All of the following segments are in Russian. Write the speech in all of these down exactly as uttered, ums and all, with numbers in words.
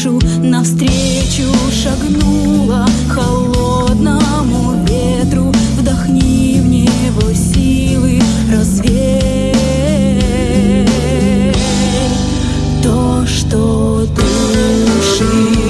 крышу, навстречу шагнула холодному ветру. Вдохни в него силы, развей то, что душит.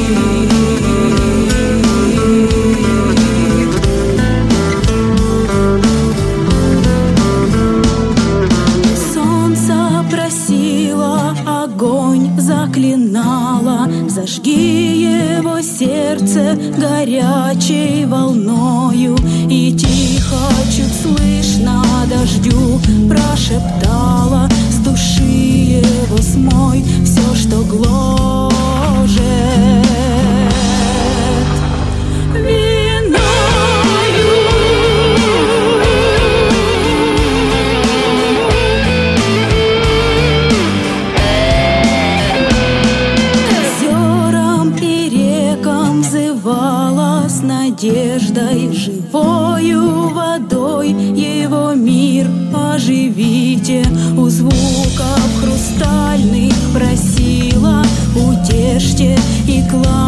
Солнце просило, огонь заклинало, зажги его сердце горячей волною. И тихо, чуть слышно дождю прошептала: с души его смой все, что гложет виною. Озерам и рекам взывала с надеждой, живою водой его мир оживите. У звуков хрустальных просила: утешьте и кланяйтесь.